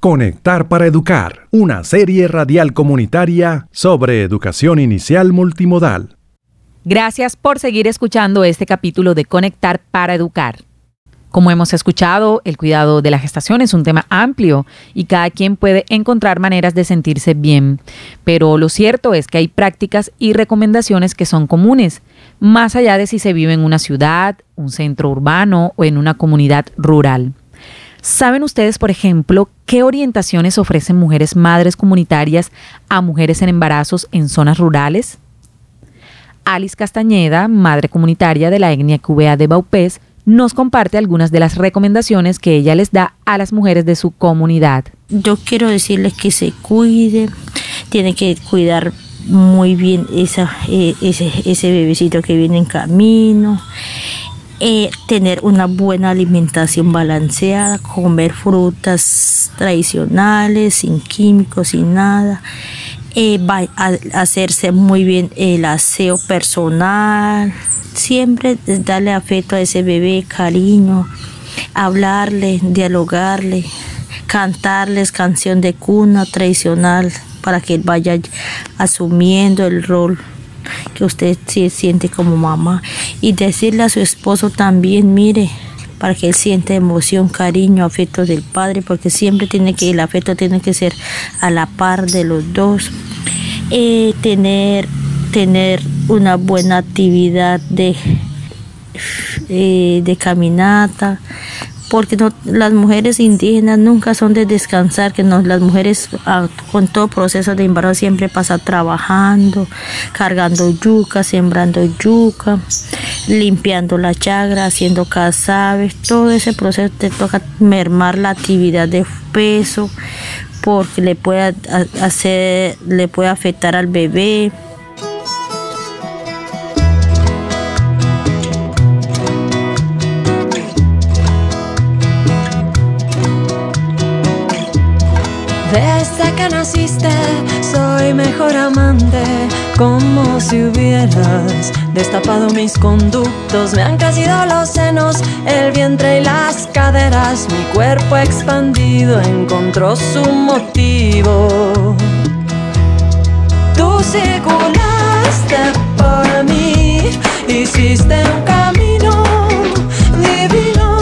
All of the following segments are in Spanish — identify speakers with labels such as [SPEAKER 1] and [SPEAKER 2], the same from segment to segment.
[SPEAKER 1] Conectar para Educar, una serie radial comunitaria sobre educación inicial multimodal.
[SPEAKER 2] Gracias por seguir escuchando este capítulo de Conectar para Educar. Como hemos escuchado, el cuidado de la gestación es un tema amplio y cada quien puede encontrar maneras de sentirse bien. Pero lo cierto es que hay prácticas y recomendaciones que son comunes, más allá de si se vive en una ciudad, un centro urbano o en una comunidad rural. ¿Saben ustedes, por ejemplo, qué orientaciones ofrecen mujeres madres comunitarias a mujeres en embarazos en zonas rurales? Alice Castañeda, madre comunitaria de la etnia cubea de Baupés, nos comparte algunas de las recomendaciones que ella les da a las mujeres de su comunidad.
[SPEAKER 3] Yo quiero decirles que se cuiden, tienen que cuidar muy bien ese bebecito que viene en camino, tener una buena alimentación balanceada, comer frutas tradicionales, sin químicos, sin nada. Hacerse muy bien el aseo personal, siempre darle afecto a ese bebé, cariño, hablarle, dialogarle, cantarles canción de cuna tradicional para que él vaya asumiendo el rol que usted se siente como mamá, y decirle a su esposo también, mire, para que él sienta emoción, cariño, afecto del padre, porque siempre el afecto tiene que ser a la par de los dos. Tener una buena actividad de caminata, porque las mujeres indígenas nunca son de descansar, que las mujeres con todo proceso de embarazo siempre pasan trabajando, cargando yuca, sembrando yuca, limpiando la chagra, haciendo casabes. Todo ese proceso te toca mermar la actividad de peso, porque le puede afectar al bebé.
[SPEAKER 4] Desde que naciste soy mejor amante, como si hubieras destapado mis conductos. Me han crecido los senos, el vientre y las caderas, mi cuerpo expandido encontró su motivo. Tú circulaste por mí, hiciste un camino divino.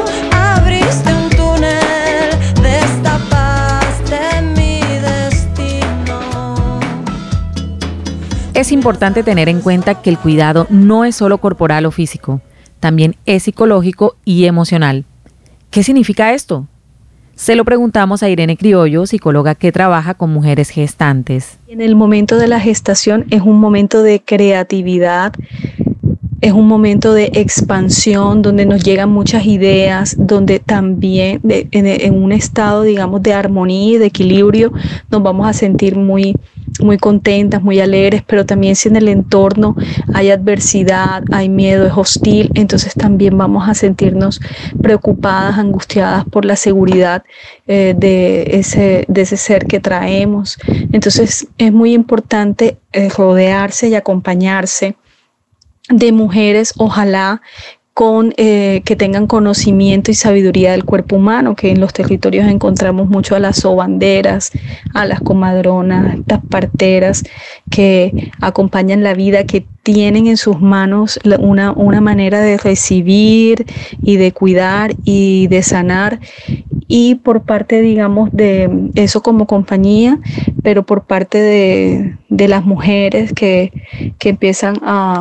[SPEAKER 2] Es importante tener en cuenta que el cuidado no es solo corporal o físico, también es psicológico y emocional. ¿Qué significa esto? Se lo preguntamos a Irene Criollo, psicóloga que trabaja con mujeres gestantes.
[SPEAKER 5] En el momento de la gestación es un momento de creatividad, es un momento de expansión donde nos llegan muchas ideas, donde también en un estado, digamos, de armonía y de equilibrio nos vamos a sentir muy contentas, muy alegres, pero también si en el entorno hay adversidad, hay miedo, es hostil, entonces también vamos a sentirnos preocupadas, angustiadas por la seguridad de ese ser que traemos. Entonces es muy importante rodearse y acompañarse de mujeres, ojalá que tengan conocimiento y sabiduría del cuerpo humano, que en los territorios encontramos mucho a las sobanderas, a las comadronas, las parteras, que acompañan la vida, que tienen en sus manos una manera de recibir y de cuidar y de sanar. Y por parte, digamos, de eso como compañía, pero por parte de las mujeres que empiezan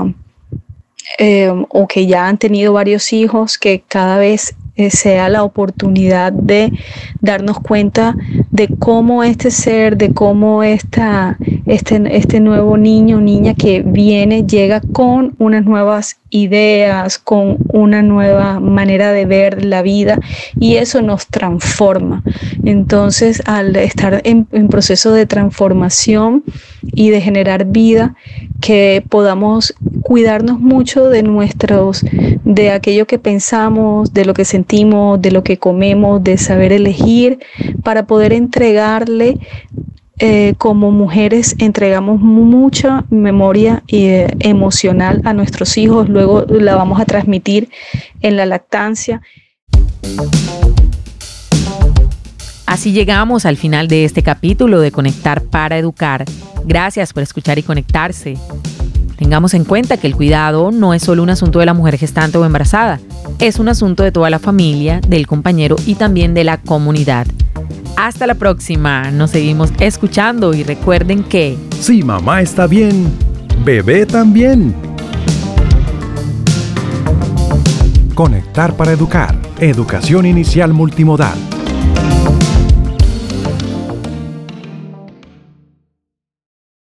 [SPEAKER 5] o que ya han tenido varios hijos, que cada vez sea la oportunidad de darnos cuenta de cómo este ser, de cómo este nuevo niño o niña que llega con unas nuevas ideas, con una nueva manera de ver la vida, y eso nos transforma. Entonces, al estar en proceso de transformación y de generar vida, que podamos cuidarnos mucho de aquello que pensamos, de lo que sentimos, de lo que comemos, de saber elegir, para poder entregarle. Como mujeres entregamos mucha memoria emocional a nuestros hijos, luego la vamos a transmitir en la lactancia.
[SPEAKER 2] Así llegamos al final de este capítulo de Conectar para Educar. Gracias por escuchar y conectarse. Tengamos en cuenta que el cuidado no es solo un asunto de la mujer gestante o embarazada, es un asunto de toda la familia, del compañero y también de la comunidad. Hasta la próxima, nos seguimos escuchando y recuerden que
[SPEAKER 1] si mamá está bien, bebé también. Conectar para educar. Educación inicial multimodal.